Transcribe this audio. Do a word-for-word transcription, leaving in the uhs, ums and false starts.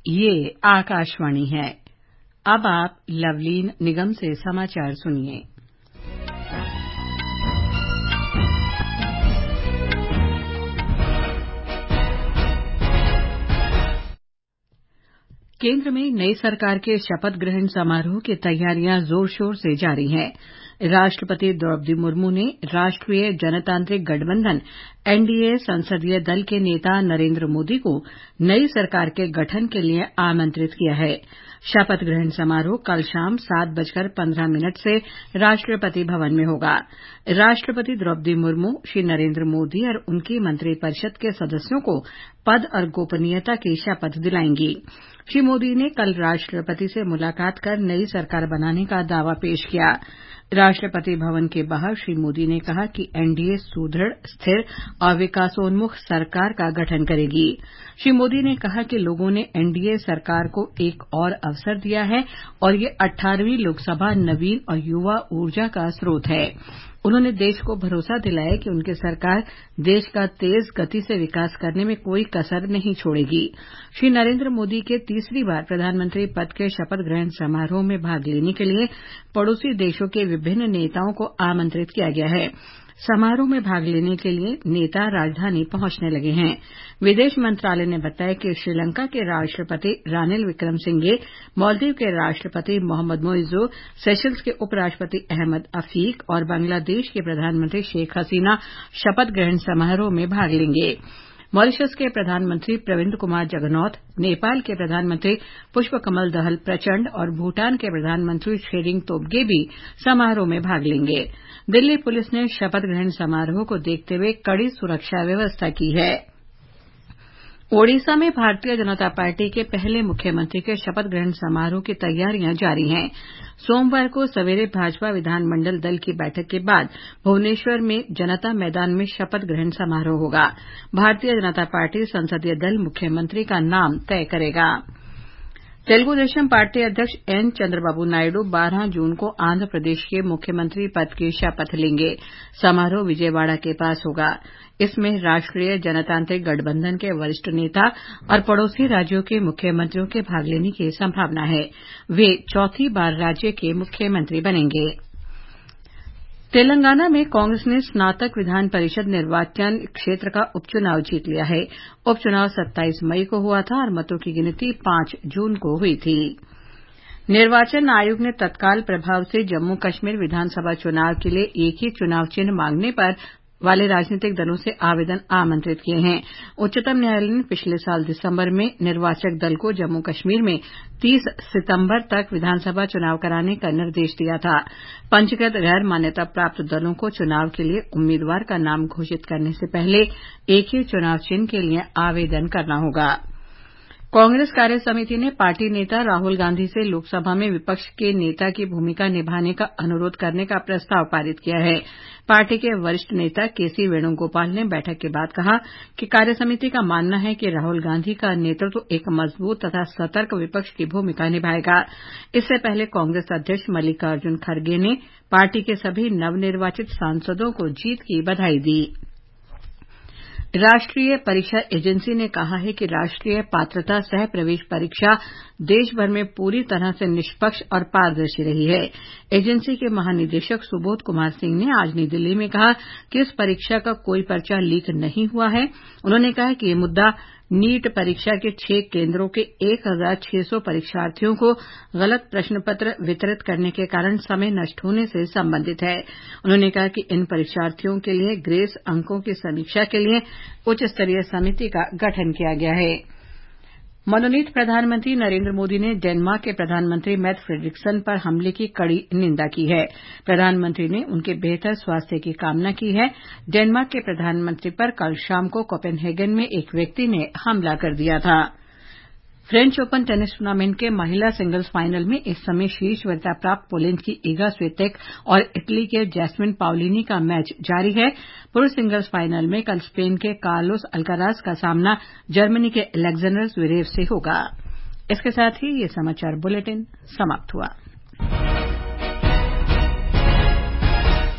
ये आकाशवाणी है। अब आप लवलीन निगम से समाचार सुनिए। केंद्र में नई सरकार के शपथ ग्रहण समारोह की तैयारियां जोर शोर से जारी हैं। राष्ट्रपति द्रौपदी मुर्मू ने राष्ट्रीय जनतांत्रिक गठबंधन एनडीए संसदीय दल के नेता नरेंद्र मोदी को नई सरकार के गठन के लिए आमंत्रित किया है। शपथ ग्रहण समारोह कल शाम सात बजकर पंद्रह मिनट से राष्ट्रपति भवन में होगा। राष्ट्रपति द्रौपदी मुर्मू श्री नरेंद्र मोदी और उनकी मंत्रिपरिषद के सदस्यों को पद और गोपनीयता की शपथ दिलाएंगी। श्री मोदी ने कल राष्ट्रपति से मुलाकात कर नई सरकार बनाने का दावा पेश किया। राष्ट्रपति भवन के बाहर श्री मोदी ने कहा कि एनडीए सुदृढ़, स्थिर और विकासोन्मुख सरकार का गठन करेगी। श्री मोदी ने कहा कि लोगों ने एनडीए सरकार को एक और अवसर दिया है और ये अठारहवीं लोकसभा नवीन और युवा ऊर्जा का स्रोत है। उन्होंने देश को भरोसा दिलाया कि उनकी सरकार देश का तेज गति से विकास करने में कोई कसर नहीं छोड़ेगी। श्री नरेंद्र मोदी के तीसरी बार प्रधानमंत्री पद के शपथ ग्रहण समारोह में भाग लेने के लिए पड़ोसी देशों के विभिन्न नेताओं को आमंत्रित किया गया है। समारोह में भाग लेने के लिए नेता राजधानी पहुंचने लगे हैं। विदेश मंत्रालय ने बताया कि श्रीलंका के राष्ट्रपति रानिल विक्रमसिंघे, मालदीव के राष्ट्रपति मोहम्मद मोइजो, सेशल्स के उपराष्ट्रपति अहमद अफीक और बांग्लादेश की प्रधानमंत्री शेख हसीना शपथ ग्रहण समारोह में भाग लेंगे। मॉरिशस के प्रधानमंत्री प्रविंद कुमार जगनॉथ, नेपाल के प्रधानमंत्री पुष्पकमल दहल प्रचंड और भूटान के प्रधानमंत्री त्शेरिंग तोब्गे भी समारोह में भाग लेंगे। दिल्ली पुलिस ने शपथ ग्रहण समारोह को देखते हुए कड़ी सुरक्षा व्यवस्था की है। ओडिशा में भारतीय जनता पार्टी के पहले मुख्यमंत्री के शपथ ग्रहण समारोह की तैयारियां जारी हैं। सोमवार को सवेरे भाजपा विधानमंडल दल की बैठक के बाद भुवनेश्वर में जनता मैदान में शपथ ग्रहण समारोह होगा। भारतीय जनता पार्टी संसदीय दल मुख्यमंत्री का नाम तय करेगा। तेलुगु देशम पार्टी अध्यक्ष एन चंद्रबाबू नायडू बारह जून को आंध्र प्रदेश के मुख्यमंत्री पद की शपथ लेंगे। समारोह विजयवाड़ा के पास होगा। इसमें राष्ट्रीय जनतांत्रिक गठबंधन के वरिष्ठ नेता और पड़ोसी राज्यों के मुख्यमंत्रियों के भाग लेने की संभावना है। वे चौथी बार राज्य के मुख्यमंत्री बनेंगे। तेलंगाना में कांग्रेस ने स्नातक विधान परिषद निर्वाचन क्षेत्र का उपचुनाव जीत लिया है। उपचुनाव सत्ताईस मई को हुआ था और मतों की गिनती पांच जून को हुई थी। निर्वाचन आयोग ने तत्काल प्रभाव से जम्मू कश्मीर विधानसभा चुनाव के लिए एक ही चुनाव चिन्ह मांगने पर वाले राजनीतिक दलों से आवेदन आमंत्रित किए हैं। उच्चतम न्यायालय ने पिछले साल दिसंबर में निर्वाचक दल को जम्मू कश्मीर में तीस सितंबर तक विधानसभा चुनाव कराने का निर्देश दिया था। पंजीकृत गैर मान्यता प्राप्त दलों को चुनाव के लिए उम्मीदवार का नाम घोषित करने से पहले एक ही चुनाव चिन्ह के लिए आवेदन करना होगा। कांग्रेस कार्य समिति ने पार्टी नेता राहुल गांधी से लोकसभा में विपक्ष के नेता की भूमिका निभाने का अनुरोध करने का प्रस्ताव पारित किया है। पार्टी के वरिष्ठ नेता केसी वेणुगोपाल ने बैठक के बाद कहा कि कार्य समिति का मानना है कि राहुल गांधी का नेतृत्व एक मजबूत तथा सतर्क विपक्ष की भूमिका निभाएगा। इससे पहले कांग्रेस अध्यक्ष मल्लिकार्जुन खड़गे ने पार्टी के सभी नवनिर्वाचित सांसदों को जीत की बधाई दी। राष्ट्रीय परीक्षा एजेंसी ने कहा है कि राष्ट्रीय पात्रता सह प्रवेश परीक्षा देश भर में पूरी तरह से निष्पक्ष और पारदर्शी रही है। एजेंसी के महानिदेशक सुबोध कुमार सिंह ने आज नई दिल्ली में कहा कि इस परीक्षा का कोई पर्चा लीक नहीं हुआ है। उन्होंने कहा कि ये मुद्दा नीट परीक्षा के छह केंद्रों के एक हजार छह सौ परीक्षार्थियों को गलत प्रश्न पत्र वितरित करने के कारण समय नष्ट होने से संबंधित है। उन्होंने कहा कि इन परीक्षार्थियों के लिए ग्रेस अंकों की समीक्षा के लिए उच्च स्तरीय समिति का गठन किया गया है। मनोनीत प्रधानमंत्री नरेंद्र मोदी ने डेनमार्क के प्रधानमंत्री मैट फ्रेडरिक्सन पर हमले की कड़ी निंदा की है। प्रधानमंत्री ने उनके बेहतर स्वास्थ्य की कामना की है। डेनमार्क के प्रधानमंत्री पर कल शाम को कोपेनहेगन में एक व्यक्ति ने हमला कर दिया था। फ्रेंच ओपन टेनिस टूर्नामेंट के महिला सिंगल्स फाइनल में इस समय शीर्ष वरीयता प्राप्त पोलैंड की इगा स्विएटेक और इटली के जैस्मिन पाओलिनी का मैच जारी है। पुरुष सिंगल्स फाइनल में कल स्पेन के कार्लोस अल्काराज का सामना जर्मनी के अलेक्जेंडर ज्वेरेव से होगा। इसके साथ ही ये समाचार बुलेटिन समाप्त हुआ।